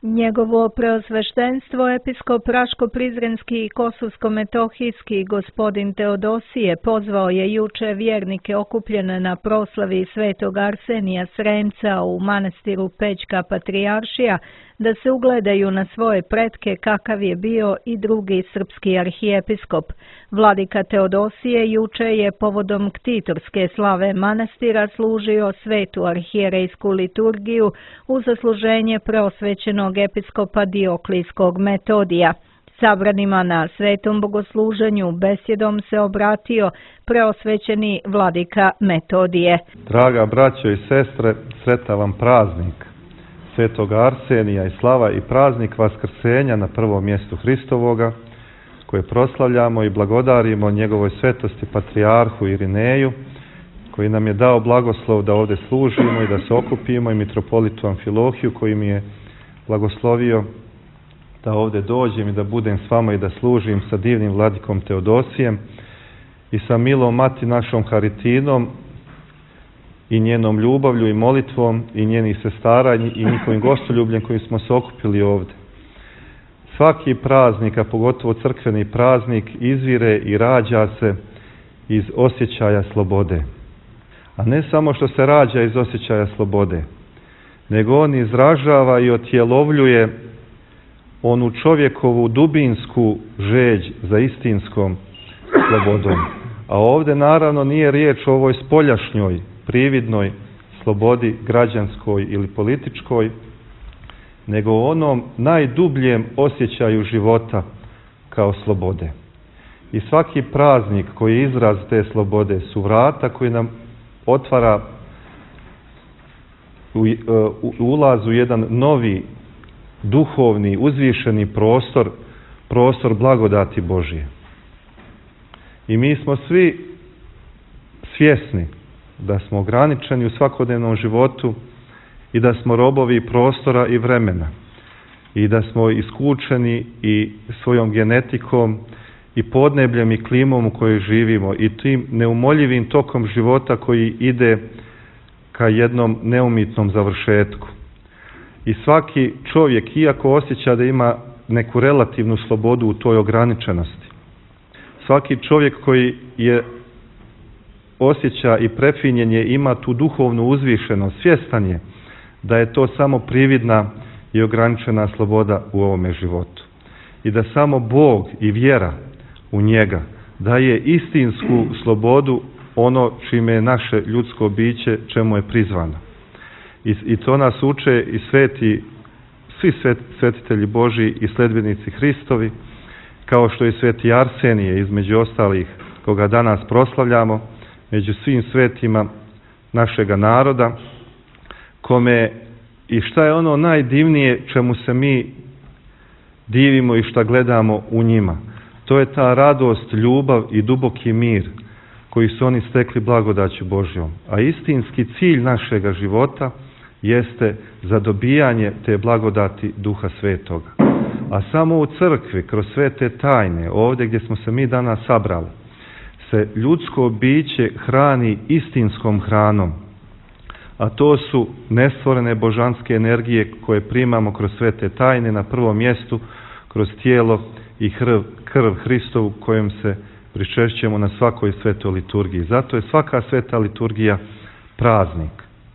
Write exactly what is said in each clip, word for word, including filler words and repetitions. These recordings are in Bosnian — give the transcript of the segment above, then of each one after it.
Njegovo preosveštenstvo episkop Raško-Prizrenski i Kosovsko-Metohijski gospodin Teodosije pozvao je juče vjernike okupljene na proslavi svetog Arsenija Sremca u manastiru Pećka Patrijaršija da se ugledaju na svoje pretke kakav je bio i drugi srpski arhijepiskop. Vladika Teodosije juče je povodom ktitorske slave manastira služio svetu arhijerejsku liturgiju u zasluženje preosvećenog episkopa Dioklijskog Metodija. Sabranima na svetom bogosluženju besjedom se obratio preosvećeni vladika Metodije. Draga braćo i sestre, sretan vam praznik svetog Arsenija i slava i praznik Vaskrsenja na prvom mjestu Hristovoga, koje proslavljamo i blagodarimo njegovoj svetosti patrijarhu Irineju, koji nam je dao blagoslov da ovdje služimo i da se okupimo, i mitropolitu Amfilohiju koji mi je blagoslovio da ovdje dođem i da budem s vama i da služim sa divnim vladikom Teodosijem i sa milom mati našom Haritinom i njenom ljubavlju i molitvom i njenih sestara i njihovim gostoljubljem kojim smo se okupili ovdje. Svaki praznik, a pogotovo crkveni praznik, izvire i rađa se iz osjećaja slobode. A ne samo što se rađa iz osjećaja slobode, nego on izražava i otjelovljuje onu čovjekovu dubinsku žeđ za istinskom slobodom. A ovdje naravno nije riječ o ovoj spoljašnjoj, prividnoj slobodi građanskoj ili političkoj, nego o onom najdubljem osjećaju života kao slobode. I svaki praznik koji je izraz te slobode su vrata koji nam otvara u, u, ulaz u jedan novi, duhovni, uzvišeni prostor, prostor blagodati Božje. I mi smo svi svjesni da smo ograničeni u svakodnevnom životu i da smo robovi prostora i vremena i da smo iskučeni i svojom genetikom i podnebljem i klimom u kojoj živimo i tim neumoljivim tokom života koji ide ka jednom neumitnom završetku. I svaki čovjek, iako osjeća da ima neku relativnu slobodu u toj ograničenosti, svaki čovjek koji je osjeća i prefinjenje ima tu duhovnu uzvišenost, svjestan je da je to samo prividna i ograničena sloboda u ovome životu. I da samo Bog i vjera u njega daje istinsku slobodu, ono čime je naše ljudsko biće, čemu je prizvano. I, i to nas uče i sveti, svi svet, svetitelji Božji i sledbenici Hristovi, kao što je sveti Arsenije, između ostalih koga danas proslavljamo, među svim svetima našega naroda, kome i šta je ono najdivnije čemu se mi divimo i šta gledamo u njima. To je ta radost, ljubav i duboki mir koji su oni stekli blagodaću Božjom. A istinski cilj našega života jeste zadobijanje te blagodati Duha Svetoga. A samo u crkvi, kroz sve te tajne, ovdje gdje smo se mi danas sabrali, se ljudsko biće hrani istinskom hranom. A to su nestvorene božanske energije koje primamo kroz sve te tajne, na prvom mjestu kroz tijelo i krv, krv Hristovu kojom se pričešćujemo na svakoj svetoj liturgiji. Zato je svaka sveta liturgija praznik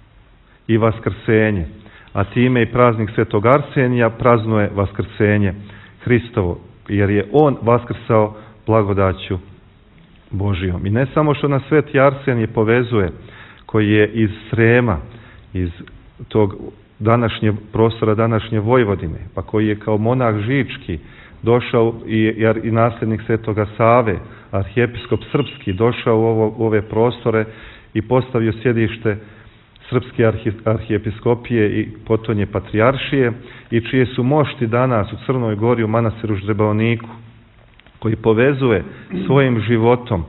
i vaskrsenje, a time i praznik svetog Arsenija praznuje vaskrsenje Hristovo, jer je on vaskrsao blagodaću Božijom. I ne samo što nas sveti Arsenije povezuje, koji je iz Srema, iz tog današnje prostora današnje Vojvodine, pa koji je kao monah žički došao i, i nasljednik svetoga Save, arhijepiskop srpski, došao u, ovo, u ove prostore i postavio sjedište srpske arhi, arhijepiskopije i potonje patrijaršije, i čije su mošti danas u Crnoj Gori u manastiru Ždrebavniku, koji povezuje svojim životom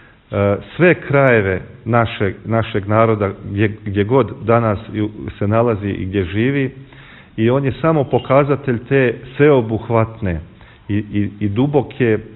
sve krajeve našeg, našeg naroda gdje, gdje god danas se nalazi i gdje živi, i on je samo pokazatelj te sveobuhvatne i, i, i duboke e,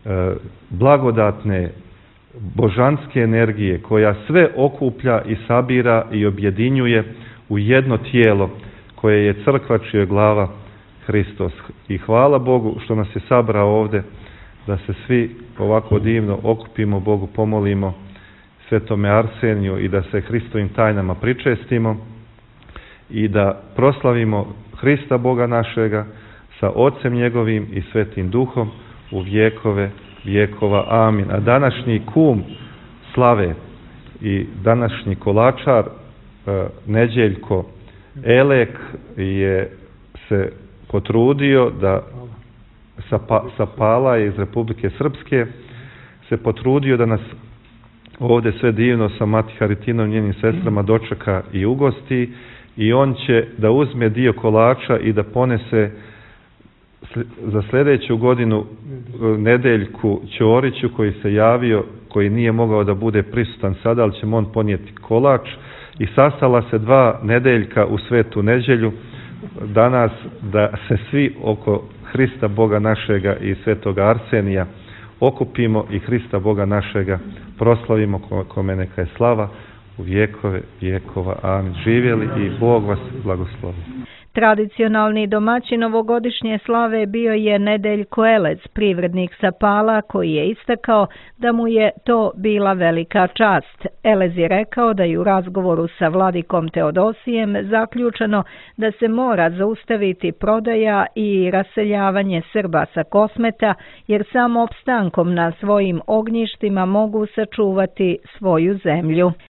blagodatne božanske energije koja sve okuplja i sabira i objedinjuje u jedno tijelo koje je crkva čija je glava Hristos. I hvala Bogu što nas je sabrao ovde, da se svi ovako divno okupimo, Bogu pomolimo, Svetome Arseniju i da se Hristovim tajnama pričestimo i da proslavimo Hrista Boga našega sa Otcem njegovim i Svetim Duhom u vjekove vjekova. Amin. A današnji kum slave i današnji kolačar Neđeljko Elek je se potrudio da sa, pa, sa Pala iz Republike Srpske se potrudio da nas ovdje sve divno sa Mati Haritinom i njenim sestrama dočeka i ugosti i on će da uzme dio kolača i da ponese za sljedeću godinu Nedeljku Ćoriću koji se javio, koji nije mogao da bude prisutan sada, ali će on ponijeti kolač. I sastala se dva Nedeljka u Svetu Neđelju danas da se svi oko Hrista Boga našega i Svetoga Arsenija okupimo i Hrista Boga našega proslavimo, kome neka je slava u vjekove vjekova. Amin. Živjeli i Bog vas blagoslovi. Tradicionalni domaćin ovogodišnje slave bio je Nedeljko Elec, privrednik sa Pala, koji je istakao da mu je to bila velika čast. Elez je rekao da je u razgovoru sa vladikom Teodosijem zaključeno da se mora zaustaviti prodaja i raseljavanje Srba sa Kosmeta, jer samo opstankom na svojim ognjištima mogu sačuvati svoju zemlju.